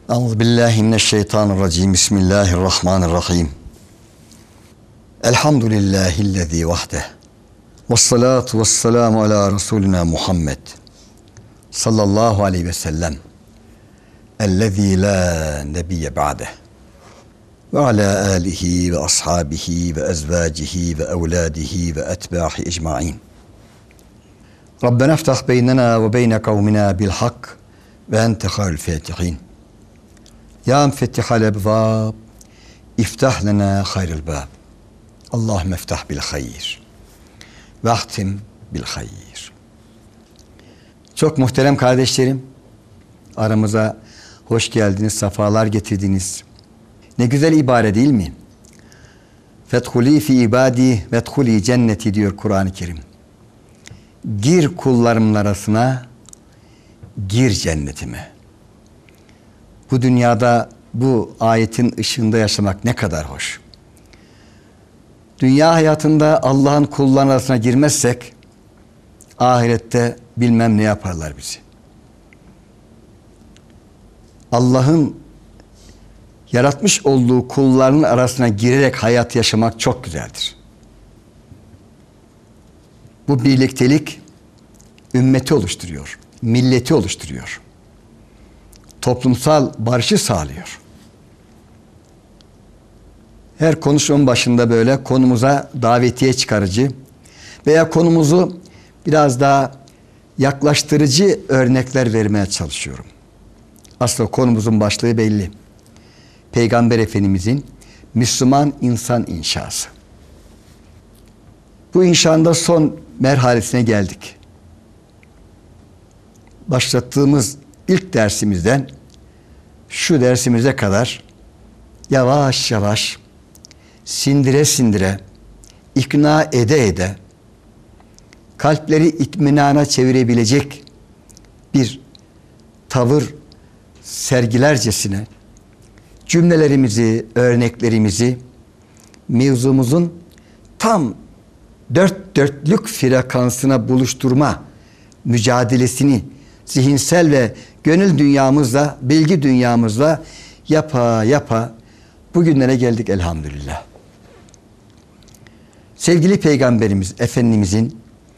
Euzubillahimineşşeytanirracim. Bismillahirrahmanirrahim. Elhamdülillahillezî vahdeh. Vessalatu vesselamu ala Resulina Muhammed. Sallallahu aleyhi ve sellem. Ellezî la nebiyye ba'deh. Ve ala âlihi ve ashabihi ve ezvâcihi ve evlâdihi ve etbâhi ecma'in. Rabbena iftah beynena ve beyne kavmina bil hak ve ente hayrul fâtihin. Ya müfettihal ebvâb, iftah lena hayrul bâb. Allahümme iftah bil hayr ve ahtim bil hayr. Çok muhterem kardeşlerim, aramıza hoş geldiniz, sefalar getirdiniz. Ne güzel ibare değil mi? Fethuli fi ibadi vethuli cenneti diyor Kur'an-ı Kerim. Gir kullarımın arasına, gir cennetime. Bu dünyada bu ayetin ışığında yaşamak ne kadar hoş. Dünya hayatında Allah'ın kullarının arasına girmezsek ahirette bilmem ne yaparlar bizi. Allah'ın yaratmış olduğu kullarının arasına girerek hayat yaşamak çok güzeldir. Bu birliktelik ümmeti oluşturuyor, milleti oluşturuyor. Toplumsal barışı sağlıyor. Her konuşmanın başında böyle konumuza davetiye çıkarıcı veya konumuzu biraz daha yaklaştırıcı örnekler vermeye çalışıyorum. Aslında konumuzun başlığı belli. Peygamber Efendimizin Müslüman insan inşası. Bu inşanın da son merhalesine geldik. Başlattığımız ilk dersimizden şu dersimize kadar yavaş yavaş sindire sindire, ikna ede ede kalpleri itminana çevirebilecek bir tavır sergilercesine cümlelerimizi, örneklerimizi mevzumuzun tam dört dörtlük frekansına buluşturma mücadelesini zihinsel ve gönül dünyamızla, bilgi dünyamızla yapa yapa bugünlere geldik elhamdülillah. Sevgili Peygamberimiz Efendimizin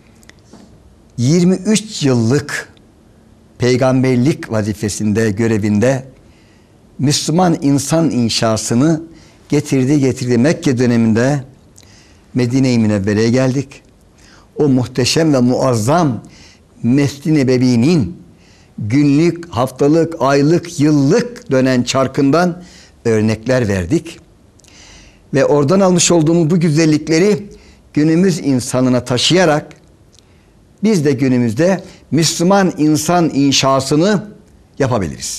23 yıllık peygamberlik vazifesinde, görevinde Müslüman insan inşasını getirdi. Mekke döneminde Medine-i Münevvere'ye geldik. O muhteşem ve muazzam Mescid-i Nebevi'nin günlük, haftalık, aylık, yıllık dönen çarkından örnekler verdik. Ve oradan almış olduğumuz bu güzellikleri günümüz insanına taşıyarak biz de günümüzde Müslüman insan inşasını yapabiliriz.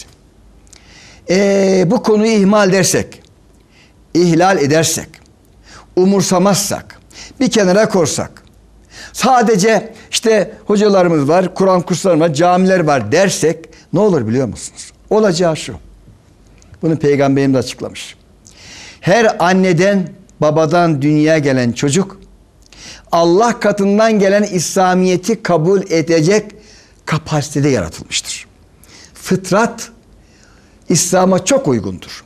Bu konuyu ihmal edersek, ihlal edersek, umursamazsak, bir kenara korsak, sadece işte hocalarımız var, Kur'an kursları var, camiler var dersek ne olur biliyor musunuz? Olacağı şu. Bunu Peygamberimiz açıklamış. Her anneden, babadan dünyaya gelen çocuk Allah katından gelen İslamiyet'i kabul edecek kapasitede yaratılmıştır. Fıtrat İslam'a çok uygundur.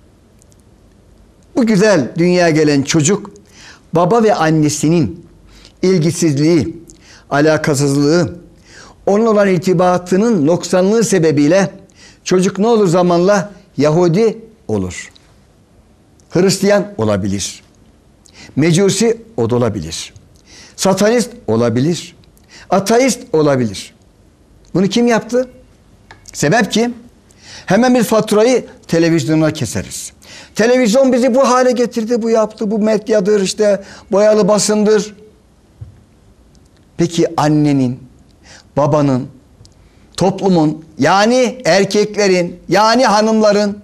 Bu güzel dünyaya gelen çocuk baba ve annesinin ilgisizliği, alakasızlığı, onunla olan irtibatının noksanlığı sebebiyle çocuk ne olur zamanla? Yahudi olur. Hristiyan olabilir. Mecusi o da olabilir. Satanist olabilir. Ateist olabilir. Bunu kim yaptı? Sebep kim? Hemen bir faturayı televizyona keseriz. Televizyon bizi bu hale getirdi, bu yaptı, bu medyadır, işte boyalı basındır. Peki annenin, babanın, toplumun, yani erkeklerin, yani hanımların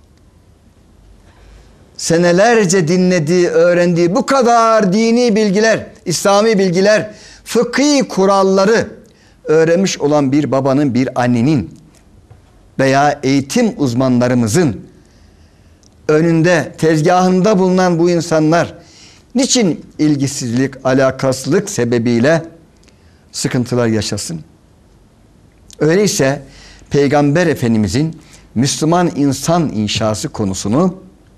senelerce dinlediği, öğrendiği bu kadar dini bilgiler, İslami bilgiler, fıkhi kuralları öğrenmiş olan bir babanın, bir annenin veya eğitim uzmanlarımızın önünde, tezgahında bulunan bu insanlar niçin ilgisizlik, alakasızlık sebebiyle sıkıntılar yaşasın? Öyleyse Peygamber Efendimizin Müslüman insan inşası konusunu,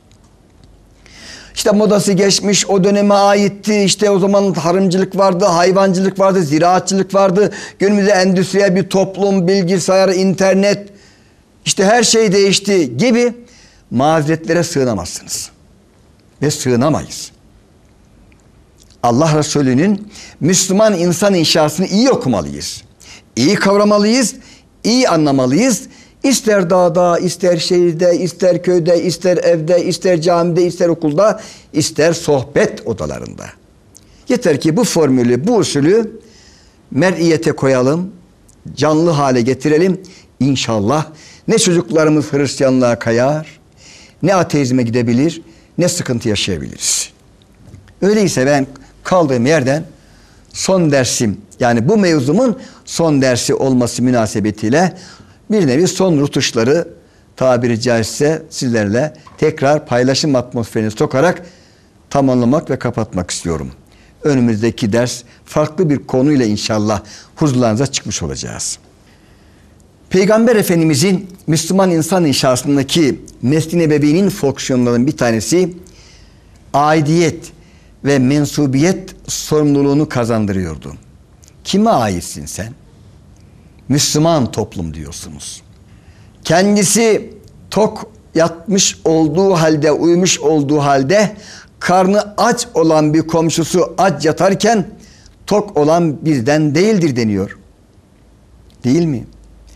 işte modası geçmiş, o döneme aitti, işte o zaman tarımcılık vardı, hayvancılık vardı, ziraatçılık vardı, günümüzde endüstriyel bir toplum, bilgisayar, internet, işte her şey değişti gibi mazeretlere sığınamazsınız. Ve sığınamayız. Allah Resulü'nün Müslüman insan inşasını iyi okumalıyız. İyi kavramalıyız, iyi anlamalıyız. İster dağda, ister şehirde, ister köyde, ister evde, ister camide, ister okulda, ister sohbet odalarında. Yeter ki bu formülü, bu usulü mer'iyete koyalım, canlı hale getirelim. İnşallah ne çocuklarımız Hristiyanlığa kayar, ne ateizme gidebilir, ne sıkıntı yaşayabiliriz. Öyleyse ben kaldığım yerden son dersim, yani bu mevzumun son dersi olması münasebetiyle bir nevi son rutuşları tabiri caizse sizlerle tekrar paylaşım atmosferine sokarak tamamlamak ve kapatmak istiyorum. Önümüzdeki ders farklı bir konuyla inşallah huzurlarınıza çıkmış olacağız. Peygamber Efendimizin Müslüman insan inşasındaki Mescid-i Nebevi'nin fonksiyonlarının bir tanesi aidiyet ve mensubiyet sorumluluğunu kazandırıyordu. Kime aitsin sen? Müslüman toplum diyorsunuz. Kendisi tok yatmış olduğu halde, uyumuş olduğu halde karnı aç olan bir komşusu aç yatarken tok olan bizden değildir deniyor. Değil mi?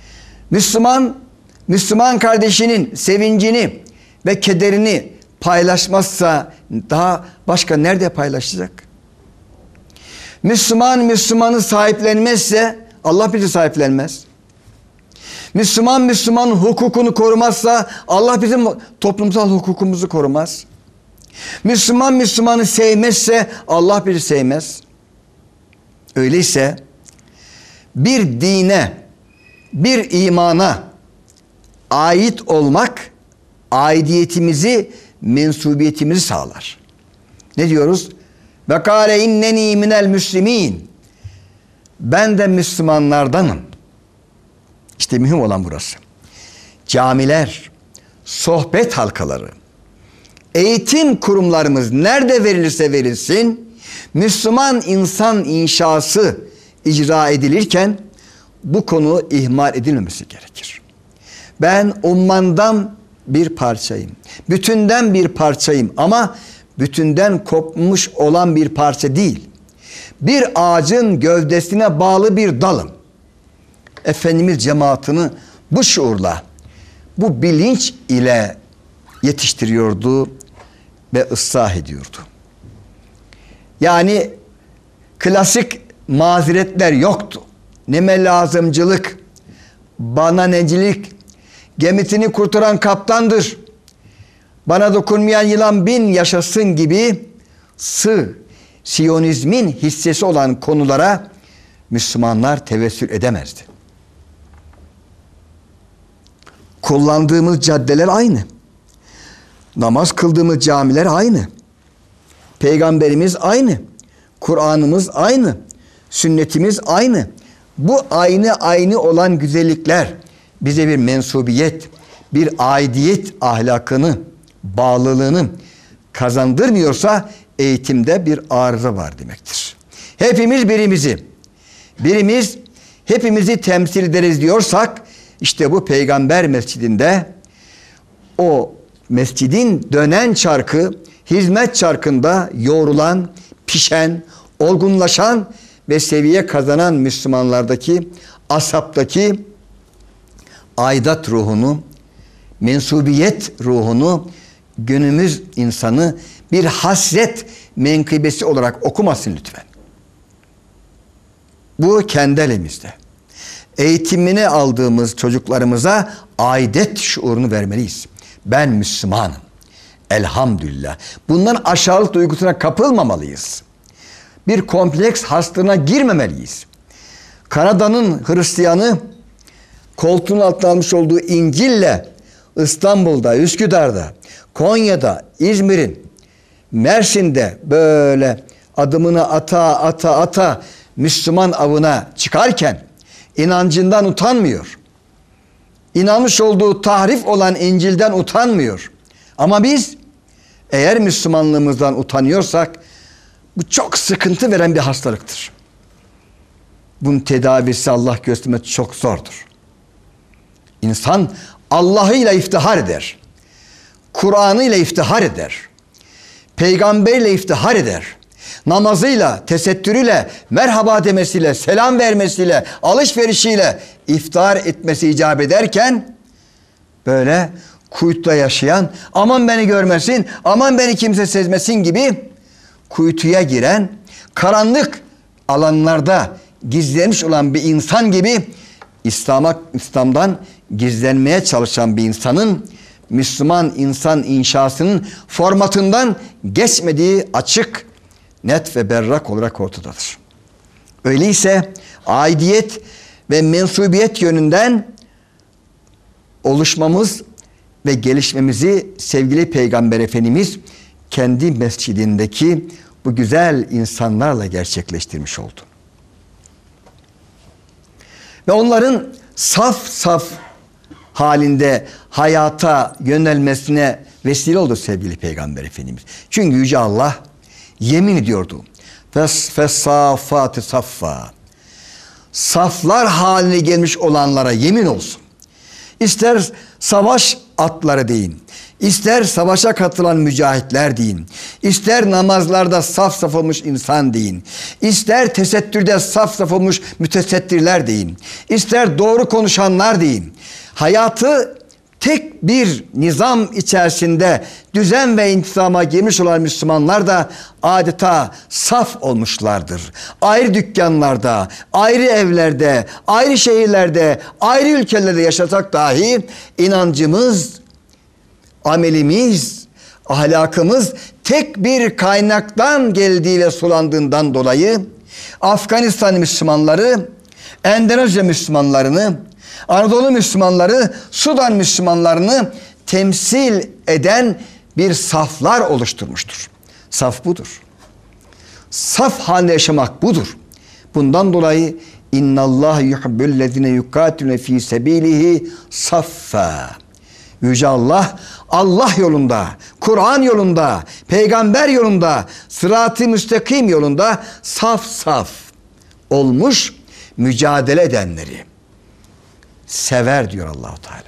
Müslüman kardeşinin sevincini ve kederini paylaşmazsa daha başka nerede paylaşacak? Müslümanı sahiplenmezse Allah bizi sahiplenmez. Müslümanın hukukunu korumazsa Allah bizim toplumsal hukukumuzu korumaz. Müslümanı sevmezse Allah bizi sevmez. Öyleyse bir dine, bir imana ait olmak aidiyetimizi, mensubiyetimizi sağlar. Ne diyoruz? Ve kâle inneni minel müslimin. Ben de Müslümanlardanım. İşte mühim olan burası. Camiler, sohbet halkaları, eğitim kurumlarımız nerede verilirse verilsin, Müslüman insan inşası icra edilirken bu konu ihmal edilmemesi gerekir. Ben ummandan bir parçayım. Bütünden bir parçayım ama bütünden kopmuş olan bir parça değil. Bir ağacın gövdesine bağlı bir dalım. Efendimiz cemaatini bu şuurla, bu bilinç ile yetiştiriyordu ve ıslah ediyordu. Yani klasik mazeretler yoktu. Neme lazımcılık, bana necilik, gemisini kurtaran kaptandır, bana dokunmayan yılan bin yaşasın gibi Siyonizmin hissesi olan konulara Müslümanlar tevessül edemezdi. Kullandığımız caddeler aynı. Namaz kıldığımız camiler aynı. Peygamberimiz aynı. Kur'an'ımız aynı. Sünnetimiz aynı. Bu aynı olan güzellikler bize bir mensubiyet, bir aidiyet ahlakını, bağlılığını kazandırmıyorsa eğitimde bir arıza var demektir. Hepimiz birimiz hepimizi temsil ederiz diyorsak işte bu peygamber mescidinde o mescidin dönen çarkı, hizmet çarkında yoğrulan, pişen, olgunlaşan ve seviye kazanan Müslümanlardaki, asaptaki aidat ruhunu, mensubiyet ruhunu günümüz insanı bir hasret menkıbesi olarak okumasın lütfen. Bu kendi elimizde. Eğitimini aldığımız çocuklarımıza aidet şuurunu vermeliyiz. Ben Müslümanım. Elhamdülillah. Bundan aşağılık duygusuna kapılmamalıyız. Bir kompleks hastalığına girmemeliyiz. Kanada'nın Hristiyanı koltuğun altına almış olduğu İncil'le İstanbul'da, Üsküdar'da, Konya'da, İzmir'in, Mersin'de böyle adımını ata Müslüman avına çıkarken inancından utanmıyor. inanmış olduğu tahrif olan İncil'den utanmıyor. Ama biz eğer Müslümanlığımızdan utanıyorsak bu çok sıkıntı veren bir hastalıktır. Bunun tedavisi Allah göstermesi çok zordur. İnsan Allah'ıyla iftihar eder. Kur'an'ıyla iftihar eder. Peygamberiyle iftihar eder. Namazıyla, tesettürüyle, merhaba demesiyle, selam vermesiyle, alışverişiyle iftihar etmesi icap ederken böyle kuytuda yaşayan, aman beni görmesin, aman beni kimse sezmesin gibi kuytuya giren, karanlık alanlarda gizlenmiş olan bir insan gibi İslam'dan gizlenmeye çalışan bir insanın Müslüman insan inşasının formatından geçmediği açık, net ve berrak olarak ortadadır. Öyleyse aidiyet ve mensubiyet yönünden oluşmamız ve gelişmemizi sevgili Peygamber Efendimiz kendi mescidindeki bu güzel insanlarla gerçekleştirmiş oldu. Ve onların saf saf halinde hayata yönelmesine vesile oldu sevgili Peygamber Efendimiz. Çünkü Yüce Allah yemin ediyordu. Fessafâti saffa. Saflar haline gelmiş olanlara yemin olsun. İster savaş atları deyin, ister savaşa katılan mücahitler deyin, ister namazlarda saf saf olmuş insan deyin, ister tesettürde saf saf olmuş mütesettirler deyin, ister doğru konuşanlar deyin. Hayatı tek bir nizam içerisinde düzen ve intizama girmiş olan Müslümanlar da adeta saf olmuşlardır. Ayrı dükkanlarda, ayrı evlerde, ayrı şehirlerde, ayrı ülkelerde yaşasak dahi inancımız, amelimiz, ahlakımız tek bir kaynaktan geldiği ve sulandığından dolayı Afganistan Müslümanları, Endonezya Müslümanlarını, Anadolu Müslümanları, Sudan Müslümanlarını temsil eden bir saflar oluşturmuştur. Saf budur. Saf halde yaşamak budur. Bundan dolayı innallâhe yuhibbüllezine yukâtilune fî sebîlihi saffa. Yüce Allah, Allah yolunda, Kur'an yolunda, peygamber yolunda, sırat-ı müstakim yolunda saf saf olmuş mücadele edenleri sever diyor Allah-u Teala.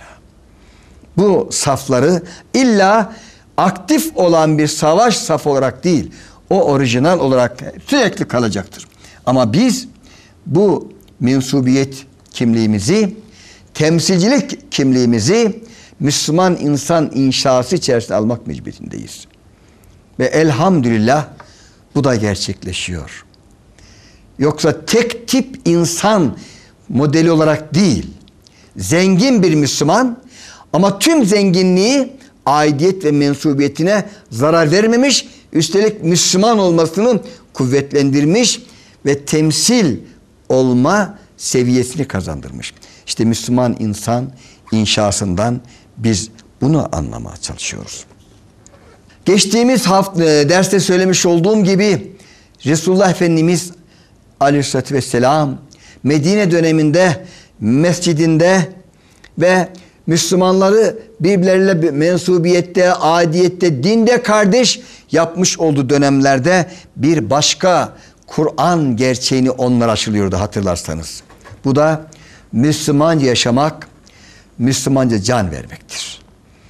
Bu safları illa aktif olan bir savaş safı olarak değil, o orijinal olarak sürekli kalacaktır. Ama biz bu mensubiyet kimliğimizi, temsilcilik kimliğimizi Müslüman insan inşası içerisinde almak mecburiyetindeyiz. Ve elhamdülillah bu da gerçekleşiyor. Yoksa tek tip insan modeli olarak değil, zengin bir Müslüman ama tüm zenginliği aidiyet ve mensubiyetine zarar vermemiş, üstelik Müslüman olmasını kuvvetlendirmiş ve temsil olma seviyesini kazandırmış. İşte Müslüman insan inşasından biz bunu anlamaya çalışıyoruz. Geçtiğimiz hafta derste söylemiş olduğum gibi Resulullah Efendimiz Aleyhisselatü Vesselam Medine döneminde mescidinde ve Müslümanları birbirleriyle mensubiyette, aidiyette, dinde kardeş yapmış olduğu dönemlerde bir başka Kur'an gerçeğini onlara aşılıyordu hatırlarsanız. Bu da Müslümanca yaşamak, Müslümanca can vermektir.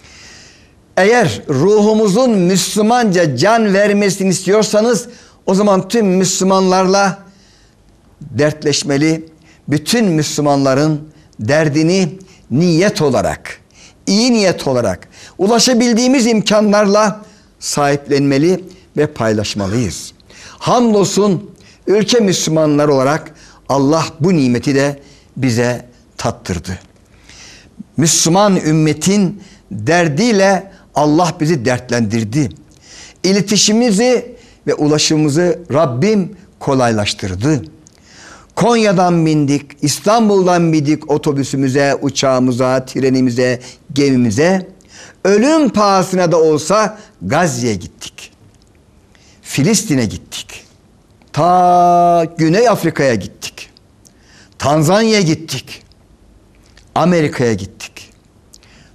Eğer ruhumuzun Müslümanca can vermesini istiyorsanız o zaman tüm Müslümanlarla dertleşmeli, bütün Müslümanların derdini niyet olarak, iyi niyet olarak ulaşabildiğimiz imkanlarla sahiplenmeli ve paylaşmalıyız. Hamdolsun ülke Müslümanları olarak Allah bu nimeti de bize tattırdı. Müslüman ümmetin derdiyle Allah bizi dertlendirdi. İletişimimizi ve ulaşımımızı Rabbim kolaylaştırdı. Konya'dan bindik, İstanbul'dan bindik otobüsümüze, uçağımıza, trenimize, gemimize. Ölüm pahasına da olsa Gazze'ye gittik. Filistin'e gittik. Ta Güney Afrika'ya gittik. Tanzanya'ya gittik. Amerika'ya gittik.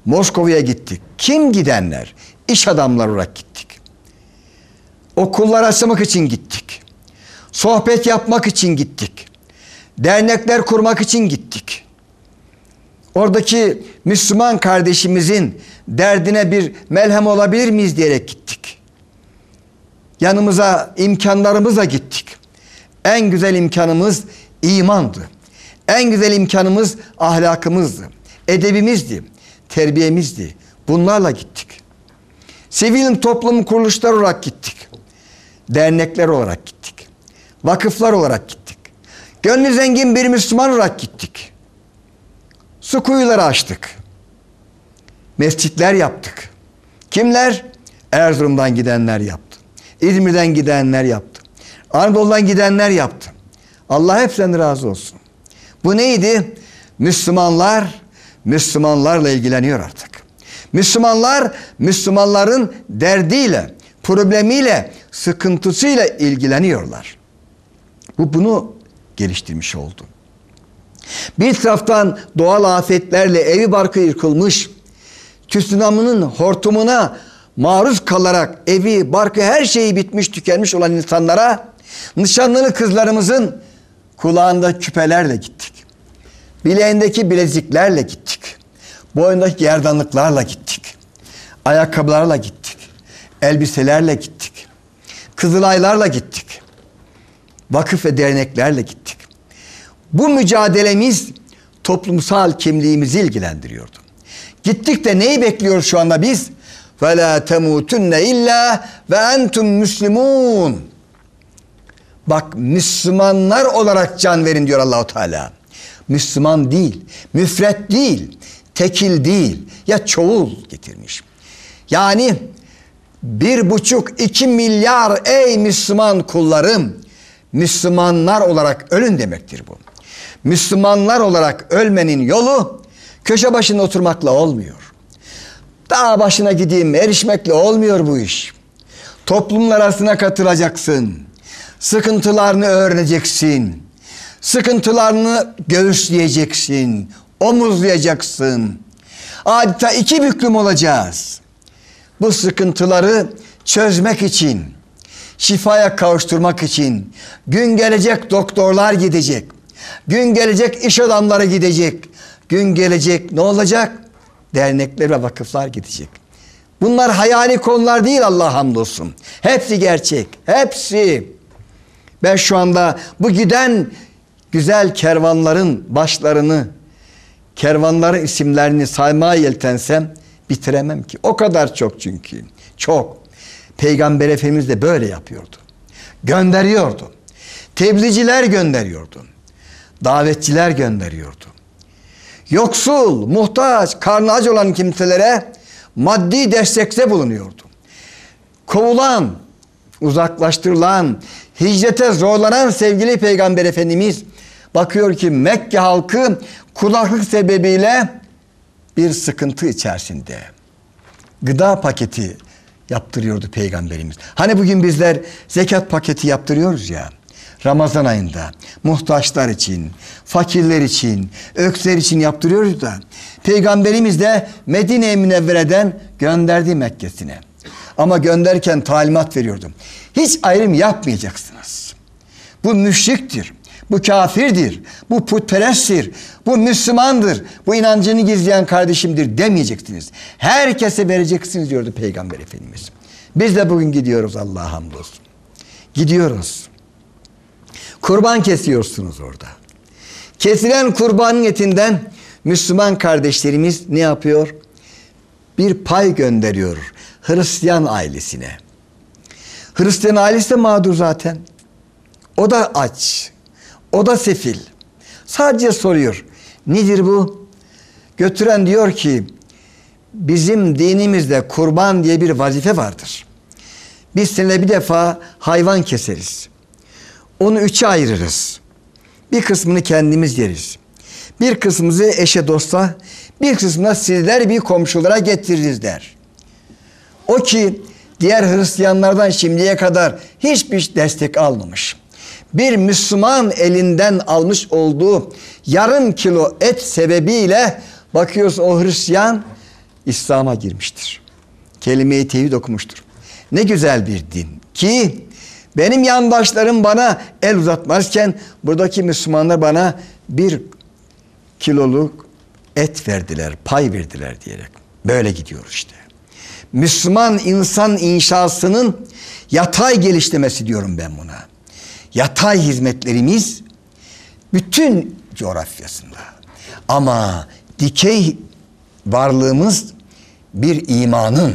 Moskova'ya gittik. Kim gidenler? İş adamları olarak gittik. Okullar açmak için gittik. Sohbet yapmak için gittik. Dernekler kurmak için gittik. Oradaki Müslüman kardeşimizin derdine bir melhem olabilir miyiz diyerek gittik. Yanımıza, imkanlarımızla gittik. En güzel imkanımız imandı. En güzel imkanımız ahlakımızdı. Edebimizdi. Terbiyemizdi. Bunlarla gittik. Sivil toplum kuruluşları olarak gittik. Dernekler olarak gittik. Vakıflar olarak gittik. Gönlü zengin bir Müslüman olarak gittik. Su kuyuları açtık. Mescitler yaptık. Kimler? Erzurum'dan gidenler yaptı. İzmir'den gidenler yaptı. Anadolu'dan gidenler yaptı. Allah hepsinden razı olsun. Bu neydi? Müslümanlar Müslümanlarla ilgileniyor artık. Müslümanlar Müslümanların derdiyle, problemiyle, sıkıntısıyla ilgileniyorlar. Bunu geliştirmiş oldu. Bir taraftan doğal afetlerle evi barkı yıkılmış, tsunami'nin hortumuna maruz kalarak evi, barkı, her şeyi bitmiş, tükenmiş olan insanlara nişanlılı kızlarımızın kulağında küpelerle gittik. Bileğindeki bileziklerle gittik. Boyundaki gerdanlıklarla gittik. Ayakkabılarla gittik. Elbiselerle gittik. Kızılaylarla gittik. Vakıf ve derneklerle gittik. Bu mücadelemiz toplumsal kimliğimizi ilgilendiriyordu. Gittik de neyi bekliyoruz şu anda biz? وَلَا تَمُوتُنَّ اِلَّا وَاَنْتُمْ مُسْلِمُونَ. Bak, Müslümanlar olarak can verin diyor Allah-u Teala. Müslüman değil, müfret değil, tekil değil, ya çoğul getirmiş. Yani 1,5-2 milyar ey Müslüman kullarım, Müslümanlar olarak ölün demektir bu. Müslümanlar olarak ölmenin yolu köşe başında oturmakla olmuyor. Dağ başına gideyim erişmekle olmuyor bu iş. Toplumlar arasına katılacaksın. Sıkıntılarını öğreneceksin. Sıkıntılarını göğüsleyeceksin. Omuzlayacaksın. Adeta iki büklüm olacağız. Bu sıkıntıları çözmek için, şifaya kavuşturmak için gün gelecek doktorlar gidecek. Gün gelecek iş adamları gidecek. Gün gelecek ne olacak? Dernekler ve vakıflar gidecek. Bunlar hayali konular değil, Allah'a hamdolsun. Hepsi gerçek. Hepsi. Ben şu anda bu giden güzel kervanların başlarını, kervanların isimlerini saymaya yeltensem bitiremem ki. O kadar çok çünkü. Çok. Peygamber Efendimiz de böyle yapıyordu. Gönderiyordu. Tebliğciler gönderiyordu. Davetçiler gönderiyordu. Yoksul, muhtaç, karnı aç olan kimselere maddi destekte bulunuyordu. Kovulan, uzaklaştırılan, hicrete zorlanan sevgili Peygamber Efendimiz bakıyor ki Mekke halkı kuraklık sebebiyle bir sıkıntı içerisinde. Gıda paketi yaptırıyordu Peygamberimiz. Hani bugün bizler zekat paketi yaptırıyoruz ya. Ramazan ayında muhtaçlar için, fakirler için, öksüzler için yaptırıyoruz da Peygamberimiz de Medine-i Münevvere'den gönderdi Mekke'sine. Ama gönderirken talimat veriyordu. Hiç ayrım yapmayacaksınız. Bu müşriktir, bu kafirdir, bu putperesttir, bu Müslümandır, bu inancını gizleyen kardeşimdir demeyeceksiniz. Herkese vereceksiniz diyordu Peygamber Efendimiz. Biz de bugün gidiyoruz, Allah'a hamdolsun. Gidiyoruz. Kurban kesiyorsunuz orada. Kesilen kurbanın etinden Müslüman kardeşlerimiz ne yapıyor? Bir pay gönderiyor Hristiyan ailesine. Hristiyan ailesi de mağdur zaten. O da aç. O da sefil. Sadece soruyor. Nedir bu? Götüren diyor ki bizim dinimizde kurban diye bir vazife vardır. Biz senede bir defa hayvan keseriz. Onu üçe ayırırız. Bir kısmını kendimiz yeriz. Bir kısmımızı eşe dosta, bir kısmını sizler bir komşulara getiririz der. O ki diğer Hristiyanlardan şimdiye kadar hiçbir destek almamış. Bir Müslüman elinden almış olduğu yarım kilo et sebebiyle bakıyorsun o Hristiyan İslam'a girmiştir. Kelime-i tevhid okumuştur. Ne güzel bir din ki benim yandaşlarım bana el uzatmazken buradaki Müslümanlar bana 1 kiloluk et verdiler, pay verdiler diyerek. Böyle gidiyoruz işte. Müslüman insan inşasının yatay geliştirmesi diyorum ben buna. Yatay hizmetlerimiz bütün coğrafyasında. Ama dikey varlığımız bir imanın,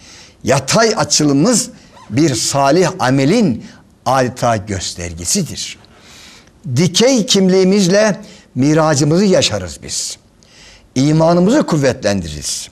yatay açılımımız bir salih amelin adeta göstergesidir. Dikey kimliğimizle miracımızı yaşarız biz. İmanımızı kuvvetlendiririz.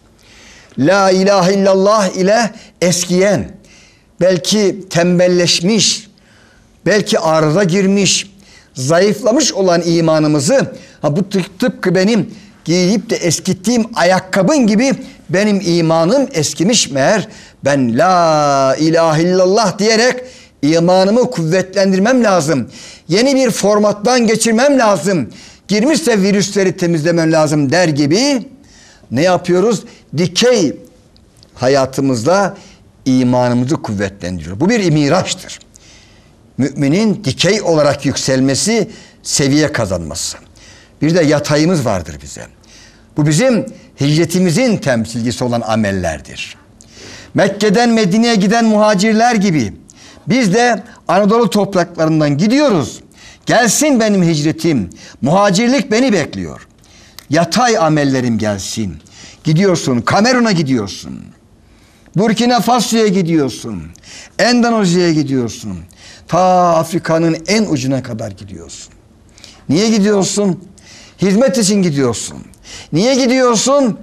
La ilahe illallah ile eskiyen, belki tembelleşmiş, belki arıza girmiş, zayıflamış olan imanımızı, bu tıpkı benim giyip de eskittiğim ayakkabın gibi benim imanım eskimiş meğer. Ben la ilahe illallah diyerek imanımı kuvvetlendirmem lazım. Yeni bir formattan geçirmem lazım. Girmişse virüsleri temizlemem lazım der gibi ne yapıyoruz? Dikey hayatımızda imanımızı kuvvetlendiriyor. Bu bir miraçtır. Müminin dikey olarak yükselmesi, seviye kazanması. Bir de yatayımız vardır bize. Bu bizim hicretimizin temsilcisi olan amellerdir. Mekke'den Medine'ye giden muhacirler gibi biz de Anadolu topraklarından gidiyoruz. Gelsin benim hicretim. Muhacirlik beni bekliyor. Yatay amellerim gelsin. Gidiyorsun, Kamerun'a gidiyorsun. Burkina Faso'ya gidiyorsun. Endonezya'ya gidiyorsun. Ta Afrika'nın en ucuna kadar gidiyorsun. Niye gidiyorsun? Hizmet için gidiyorsun. Niye gidiyorsun?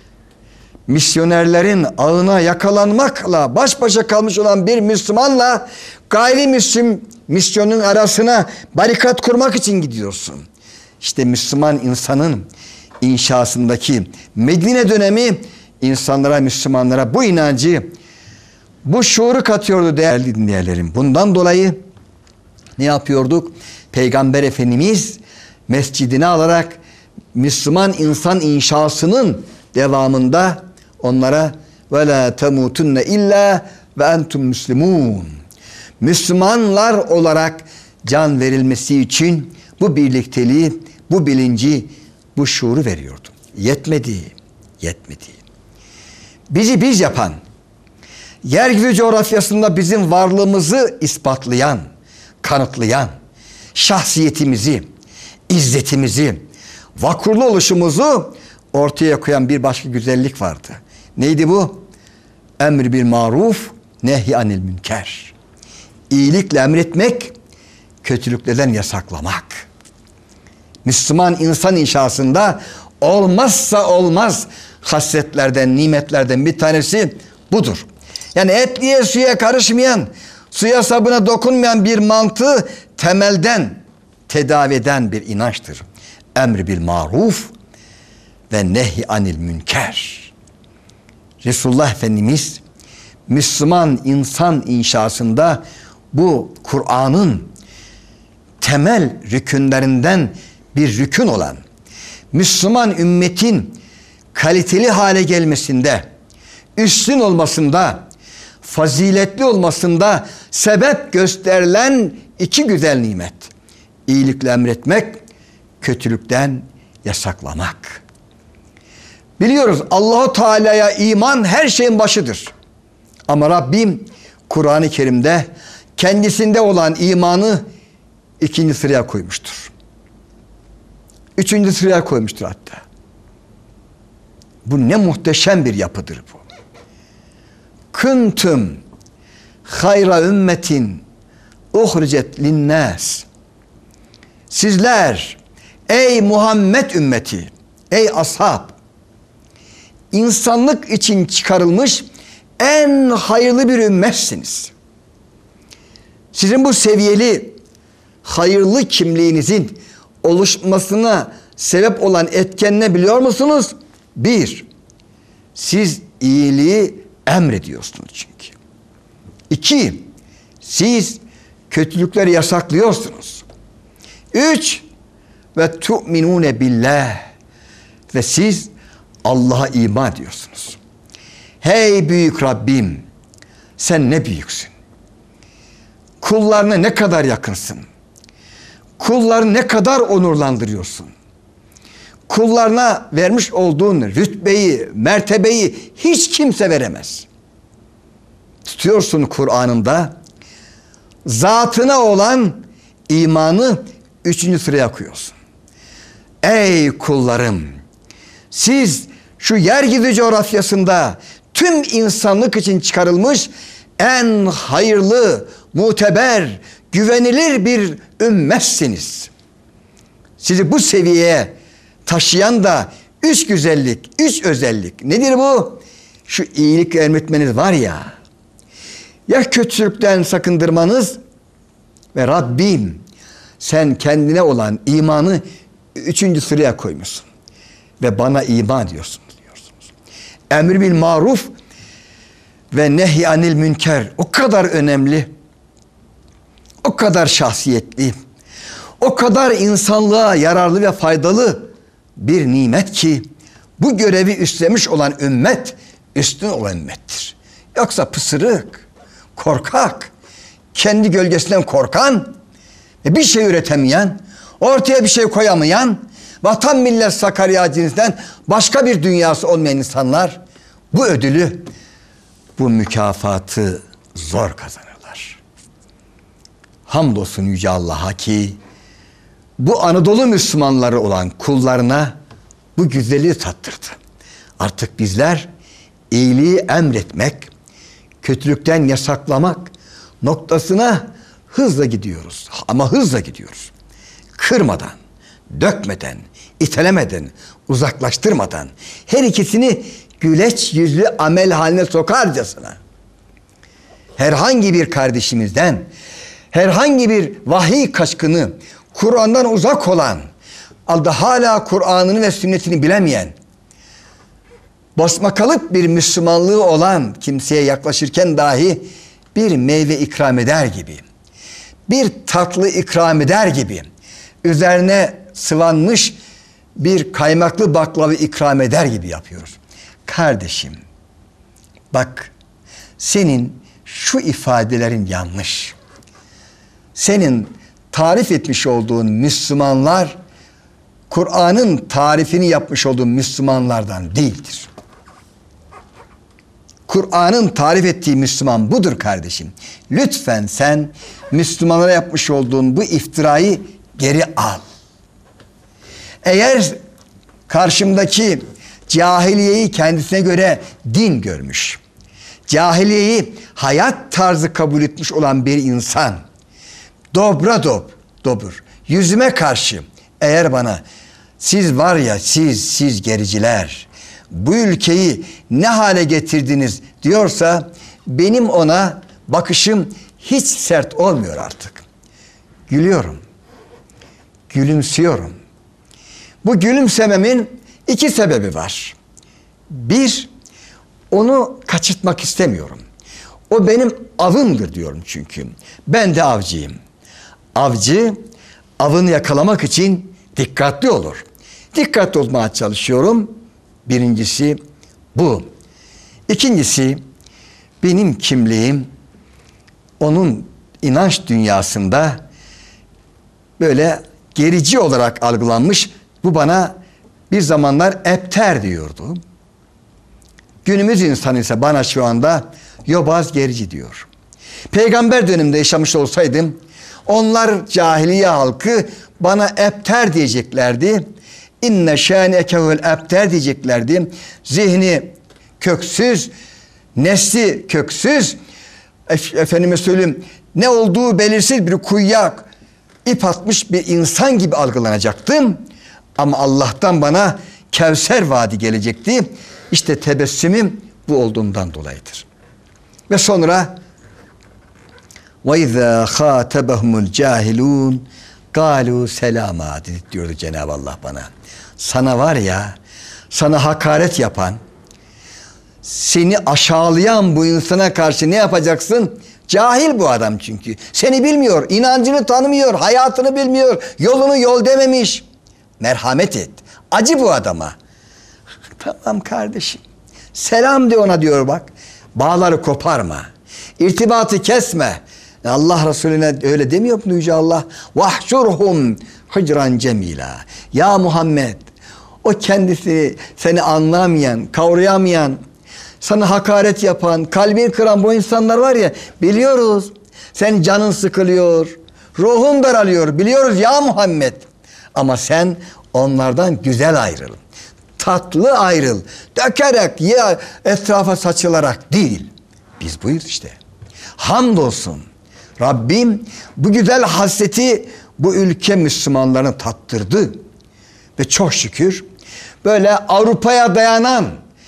Misyonerlerin ağına yakalanmakla baş başa kalmış olan bir Müslümanla gayrimüslim misyonun arasına barikat kurmak için gidiyorsun. İşte Müslüman insanın inşasındaki Medine dönemi insanlara, Müslümanlara bu inancı, bu şuuru katıyordu değerli dinleyenlerim. Bundan dolayı ne yapıyorduk? Peygamber Efendimiz mescidini alarak Müslüman insan inşasının devamında onlara ve la temutunne illa ve entum müslimun. Müslümanlar olarak can verilmesi için bu birlikteliği, bu bilinci, bu şuuru veriyordu. Yetmedi. Bizi biz yapan, yeryüzü coğrafyasında bizim varlığımızı ispatlayan, kanıtlayan, şahsiyetimizi, izzetimizi, vakurlu oluşumuzu ortaya koyan bir başka güzellik vardı. Neydi bu? Emr bil maruf, nehy anil münker. İyilikle emretmek, kötülüklerden yasaklamak. Müslüman insan inşasında olmazsa olmaz hasletlerden, nimetlerden bir tanesi budur. Yani etliye suya karışmayan, suya sabuna dokunmayan bir mantığı temelden tedavi eden bir inançtır. Emr bil maruf ve nehy anil münker. Resulullah Efendimiz Müslüman insan inşasında bu Kur'an'ın temel rükünlerinden bir rükün olan Müslüman ümmetin kaliteli hale gelmesinde, üstün olmasında, faziletli olmasında sebep gösterilen iki güzel nimet. İyilikle emretmek, kötülükten yasaklamak. Biliyoruz Allahu Teala'ya iman her şeyin başıdır. Ama Rabbim Kur'an-ı Kerim'de kendisinde olan imanı ikinci sıraya koymuştur. Üçüncü sıraya koymuştur hatta. Bu ne muhteşem bir yapıdır bu. Kuntum hayra ümmetin uhricet linnâs. Sizler ey Muhammed ümmeti, ey ashab, insanlık için çıkarılmış en hayırlı bir ümmetsiniz. Sizin bu seviyeli hayırlı kimliğinizin oluşmasına sebep olan etken ne biliyor musunuz? Bir, siz iyiliği emrediyorsunuz çünkü. İki, siz kötülükleri yasaklıyorsunuz. Üç, ve tu'minune billah, ve siz Allah'a iman ediyorsunuz. Hey büyük Rabbim, sen ne büyüksün. Kullarına ne kadar yakınsın. Kullarını ne kadar onurlandırıyorsun. Kullarına vermiş olduğun rütbeyi, mertebeyi hiç kimse veremez. Tutuyorsun Kur'an'ında zatına olan imanı 3. sıraya koyuyorsun. Ey kullarım, siz şu yeryüzü coğrafyasında tüm insanlık için çıkarılmış en hayırlı, muteber, güvenilir bir ümmetsiniz. Sizi bu seviyeye taşıyan da 3 güzellik, 3 özellik. Nedir bu? Şu iyilik emretmeniz var ya, ya kötülükten sakındırmanız ve Rabbim sen kendine olan imanı 3. sıraya koymuşsun. Ve bana iman diyorsunuz. Emr bil maruf ve nehy anil münker o kadar önemli, o kadar şahsiyetli, o kadar insanlığa yararlı ve faydalı bir nimet ki bu görevi üstlenmiş olan ümmet üstün olan ümmettir. Yoksa pısırık, korkak, kendi gölgesinden korkan ve bir şey üretemeyen, ortaya bir şey koyamayan, vatan millet Sakarya cinsinden başka bir dünyası olmayan insanlar bu ödülü, bu mükafatı zor kazanırlar. Hamdolsun Yüce Allah'a ki bu Anadolu Müslümanları olan kullarına bu güzelliği tattırdı. Artık bizler iyiliği emretmek, kötülükten yasaklamak noktasına hızla gidiyoruz. Ama hızla gidiyoruz. Kırmadan, dökmeden, itelemeden, uzaklaştırmadan, her ikisini güleç yüzlü amel haline sokarcasına herhangi bir kardeşimizden, herhangi bir vahiy kaçkını, Kur'an'dan uzak olan, hala Kur'an'ını ve sünnetini bilemeyen, basmakalıp bir Müslümanlığı olan kimseye yaklaşırken dahi bir meyve ikram eder gibi, bir tatlı ikram eder gibi, üzerine sıvanmış bir kaymaklı baklava ikram eder gibi yapıyoruz. Kardeşim, bak, senin şu ifadelerin yanlış. Senin tarif etmiş olduğun Müslümanlar, Kur'an'ın tarifini yapmış olduğun Müslümanlardan değildir. Kur'an'ın tarif ettiği Müslüman budur kardeşim. Lütfen sen Müslümanlara yapmış olduğun bu iftirayı geri al. Eğer karşımdaki cahiliyeyi kendisine göre din görmüş, cahiliyeyi hayat tarzı kabul etmiş olan bir insan, dobur, yüzüme karşı eğer bana siz var ya siz gericiler, bu ülkeyi ne hale getirdiniz diyorsa benim ona bakışım hiç sert olmuyor artık. Gülüyorum, gülümsüyorum. Bu gülümsememin 2 sebebi var. Bir, onu kaçırtmak istemiyorum. O benim avımdır diyorum çünkü. Ben de avcıyım. Avcı, avını yakalamak için dikkatli olur. Dikkatli olmaya çalışıyorum. Birincisi bu. İkincisi, benim kimliğim onun inanç dünyasında böyle gerici olarak algılanmış. Bu bana bir zamanlar epter diyordu. Günümüz insanı ise bana şu anda yobaz, gerici diyor. Peygamber döneminde yaşamış olsaydım onlar cahiliye halkı bana epter diyeceklerdi. İnne şânekevel epter diyeceklerdi. Zihni köksüz, nesli köksüz, efendime söyleyeyim ne olduğu belirsiz bir kuyuya ip atmış bir insan gibi algılanacaktım. Ama Allah'tan bana Kevser vaadi gelecekti. İşte tebessümüm bu olduğundan dolayıdır. Ve sonra وَاِذَا خَاتَبَهُمُ الْجَاهِلُونَ قَالُوا سَلَامًا diyordu Cenab-ı Allah bana. Sana var ya, sana hakaret yapan, seni aşağılayan bu insana karşı ne yapacaksın? Cahil bu adam çünkü. Seni bilmiyor, inancını tanımıyor, hayatını bilmiyor, yolunu yol dememiş. Merhamet et, acı bu adama. Tamam kardeşim, Selam de ona diyor bak. Bağları koparma. İrtibatı kesme. Allah Resulüne öyle demiyor mu Yüce Allah? Vahşurhum hicran cemila. Ya Muhammed, o kendisi seni anlamayan, kavrayamayan, sana hakaret yapan, kalbini kıran bu insanlar var ya, biliyoruz. Senin canın sıkılıyor, ruhun daralıyor, biliyoruz ya Muhammed. Ama sen onlardan güzel ayrıl. Tatlı ayrıl. Dökerek ya etrafa saçılarak değil. Biz buyuz işte. Hamdolsun. Rabbim bu güzel hasreti bu ülke Müslümanlarına tattırdı. Ve çok şükür böyle Avrupa'ya dayanan,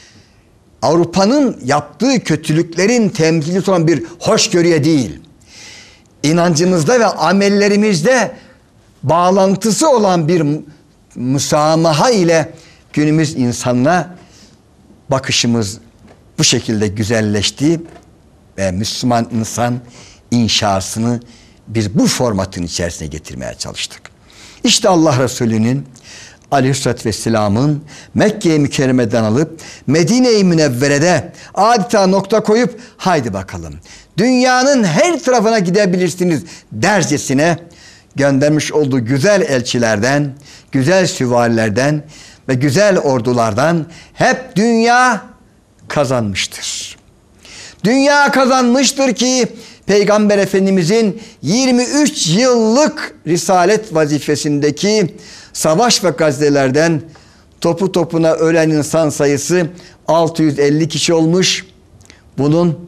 Avrupa'nın yaptığı kötülüklerin temsilcisi olan bir hoşgörüye değil, inancımızda ve amellerimizde bağlantısı olan bir müsamaha ile günümüz insanına bakışımız bu şekilde güzelleşti ve Müslüman insan inşasını biz bu formatın içerisine getirmeye çalıştık. İşte Allah Resulü'nün Aleyhisselatü Vesselam'ın Mekke-i Mükerreme'den alıp Medine-i Münevvere'de adeta nokta koyup haydi bakalım dünyanın her tarafına gidebilirsiniz dercesine göndermiş olduğu güzel elçilerden, güzel süvarilerden ve güzel ordulardan hep dünya kazanmıştır. Dünya kazanmıştır ki Peygamber Efendimizin 23 yıllık risalet vazifesindeki savaş ve gazetelerden topu topuna ölen insan sayısı 650 kişi olmuş. Bunun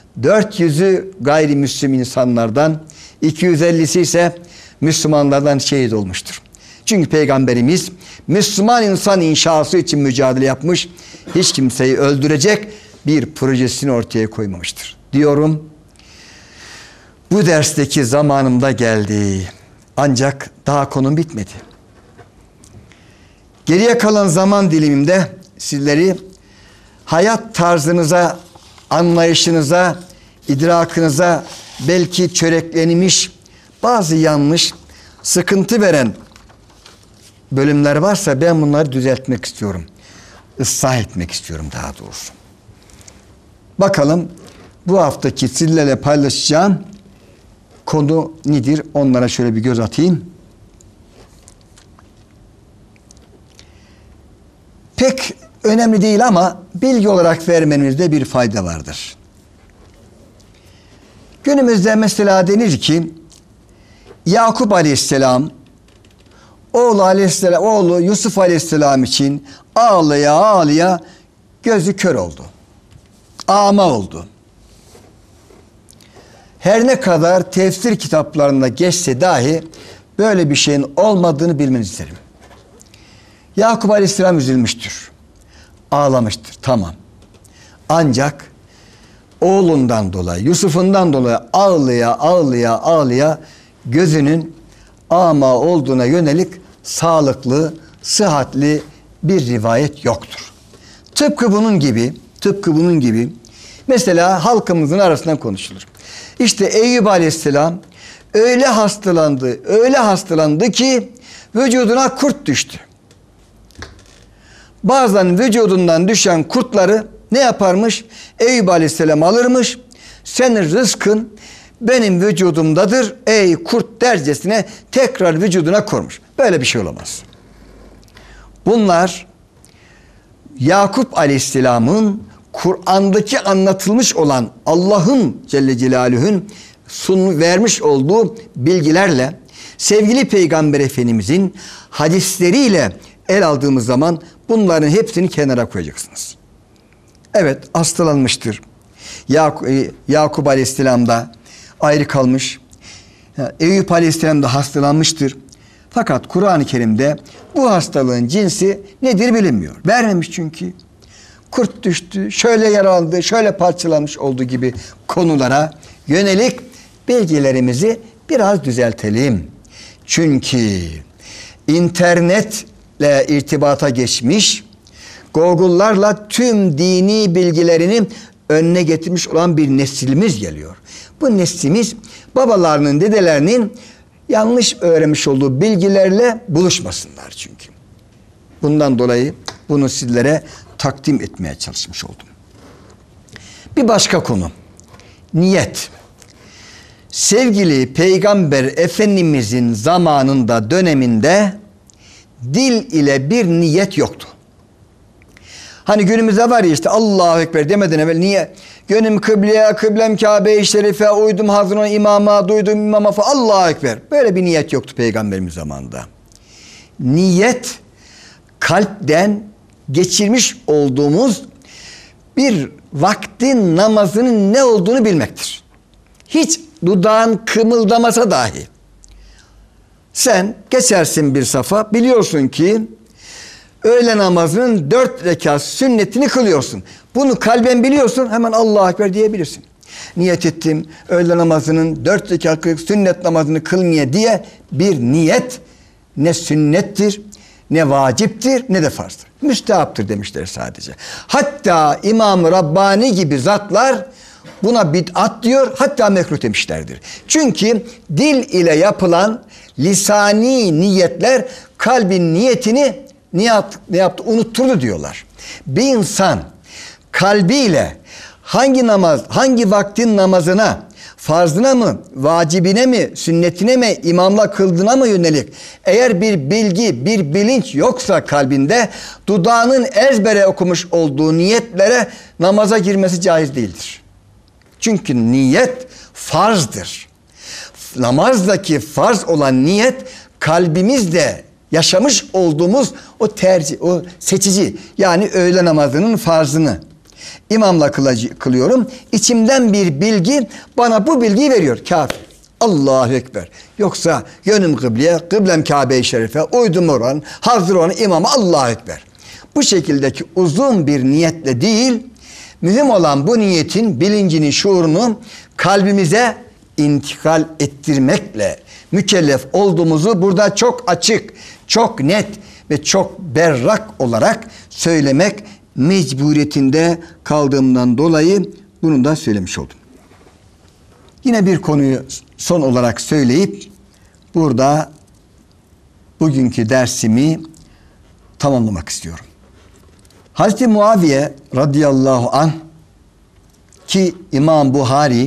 400'ü gayrimüslim insanlardan, 250'si ise Müslümanlardan şehit olmuştur. Çünkü Peygamberimiz Müslüman insan inşası için mücadele yapmış, hiç kimseyi öldürecek bir projesini ortaya koymamıştır. Diyorum, bu dersteki zamanımda geldi. Ancak daha konum bitmedi. Geriye kalan zaman dilimimde sizleri hayat tarzınıza, anlayışınıza, idrakınıza belki çöreklenmiş bazı yanlış, sıkıntı veren bölümler varsa ben bunları düzeltmek istiyorum. Islah etmek istiyorum daha doğrusu. Bakalım bu haftaki sizlerle paylaşacağım konu nedir? Onlara şöyle bir göz atayım. Pek önemli değil ama bilgi olarak vermenizde bir fayda vardır. Günümüzde mesela denir ki Yakup Aleyhisselam oğlu Yusuf Aleyhisselam için ağlaya ağlaya gözü kör oldu. Ama oldu. Her ne kadar tefsir kitaplarında geçse dahi böyle bir şeyin olmadığını bilmenizi isterim. Yakup Aleyhisselam üzülmüştür. Ağlamıştır. Tamam. Ancak oğlundan dolayı, Yusuf'undan dolayı ağlaya gözünün ama olduğuna yönelik sağlıklı, sıhhatli bir rivayet yoktur. Tıpkı bunun gibi mesela halkımızın arasından konuşulur. İşte Eyüp Aleyhisselam öyle hastalandı ki vücuduna kurt düştü. Bazen vücudundan düşen kurtları ne yaparmış? Eyüp Aleyhisselam alırmış. Senin rızkın benim vücudumdadır ey kurt dercesine tekrar vücuduna kormuş. Böyle bir şey olamaz. Bunlar Yakup Aleyhisselam'ın Kur'an'daki anlatılmış olan Allah'ın Celle Celaluhu'nun vermiş olduğu bilgilerle sevgili Peygamber Efendimizin hadisleriyle el aldığımız zaman bunların hepsini kenara koyacaksınız. Evet, hastalanmıştır. Yakup Aleyhisselam da ayrı kalmış. Eyüp Aleyhisselam da hastalanmıştır. Fakat Kur'an-ı Kerim'de bu hastalığın cinsi nedir bilinmiyor. Vermemiş çünkü. Kurt düştü, şöyle yaralandı, şöyle parçalanmış olduğu gibi konulara yönelik bilgilerimizi biraz düzeltelim. Çünkü internetle irtibata geçmiş, Google'larla tüm dini bilgilerini önüne getirmiş olan bir neslimiz geliyor. Bu neslimiz babalarının, dedelerinin yanlış öğrenmiş olduğu bilgilerle buluşmasınlar çünkü. Bundan dolayı bunu sizlere takdim etmeye çalışmış oldum. Bir başka konu. Niyet. Sevgili Peygamber Efendimizin zamanında, döneminde dil ile bir niyet yoktu. Hani günümüzde var ya işte Allahu Ekber demeden evvel niye? Gönlüm kıbleye, kıblem Kabe-i Şerife, uydum Hazreti imama, duydum imama falan. Allahu Ekber. Böyle bir niyet yoktu Peygamberimiz zamanında. Niyet kalpten geçirmiş olduğumuz bir vaktin namazının ne olduğunu bilmektir. Hiç dudağın kımıldamasa dahi. Sen geçersin bir safa, biliyorsun ki öğle namazının 4 rekat sünnetini kılıyorsun. Bunu kalben biliyorsun, hemen Allahu Ekber diyebilirsin. Niyet ettim öğle namazının 4 rekat sünnet namazını kılmaya diye bir niyet ne sünnettir, ne vaciptir, ne de farzdır. Müstehaptır demişler sadece. Hatta İmam-ı Rabbani gibi zatlar buna bid'at diyor, hatta mekruh demişlerdir. Çünkü dil ile yapılan lisani niyetler kalbin niyetini ne yaptı? Unutturdu diyorlar. Bir insan kalbiyle hangi namaz, hangi vaktin namazına, farzına mı, vacibine mi, sünnetine mi, imamla kıldığına mı yönelik eğer bir bilgi, bir bilinç yoksa kalbinde, dudağının ezbere okumuş olduğu niyetlere namaza girmesi caiz değildir. Çünkü niyet farzdır. Namazdaki farz olan niyet kalbimizde yaşamış olduğumuz o tercih, o seçici, yani öğle namazının farzını imamla kılıyorum. İçimden bir bilgi bana bu bilgiyi veriyor. Kafir. Allahu Ekber. Yoksa yönüm kıbleye, kıblem Kabe-i Şerife, uydum oran, hazır olan imama Allahu Ekber. Bu şekildeki uzun bir niyetle değil, mühim olan bu niyetin bilincini, şuurunu kalbimize intikal ettirmekle mükellef olduğumuzu burada çok açık, çok net ve çok berrak olarak söylemek mecburiyetinde kaldığımdan dolayı bunu da söylemiş oldum. Yine bir konuyu son olarak söyleyip burada bugünkü dersimi tamamlamak istiyorum. Hazreti Muaviye radıyallahu anh ki İmam Buhari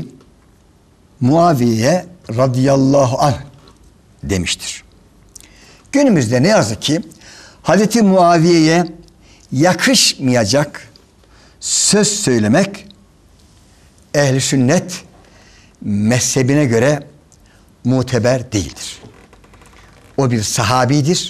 Muaviye radıyallahu anh demiştir. Günümüzde ne yazık ki Hazreti Muaviye'ye yakışmayacak söz söylemek ehl-i sünnet mezhebine göre muteber değildir. O bir sahabidir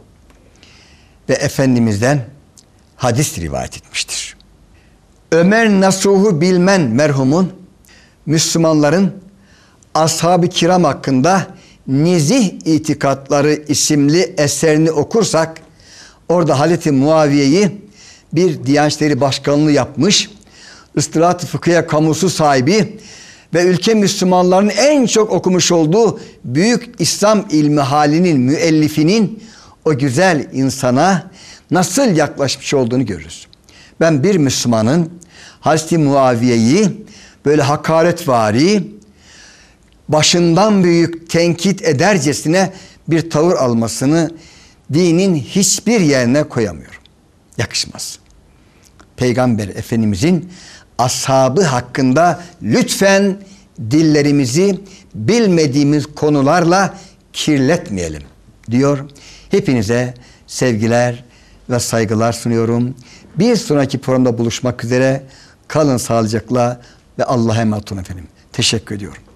ve Efendimiz'den hadis rivayet etmiştir. Ömer Nasuh'u Bilmen merhumun Müslümanların ashab-ı kiram hakkında Nezih İtikatları isimli eserini okursak orada Hazreti Muaviye'yi bir Diyanet İşleri Başkanlığı yapmış, ıstılat-ı fıkhiye kamusu sahibi ve ülke Müslümanların en çok okumuş olduğu büyük İslam ilmi halinin müellifinin o güzel insana nasıl yaklaşmış olduğunu görürüz. Ben bir Müslümanın Hazreti Muaviye'yi böyle hakaretvari, başından büyük tenkit edercesine bir tavır almasını dinin hiçbir yerine koyamıyorum. Yakışmaz. Peygamber Efendimizin ashabı hakkında lütfen dillerimizi bilmediğimiz konularla kirletmeyelim diyor. Hepinize sevgiler ve saygılar sunuyorum. Bir sonraki programda buluşmak üzere. Kalın sağlıcakla ve Allah'a emanet olun efendim. Teşekkür ediyorum.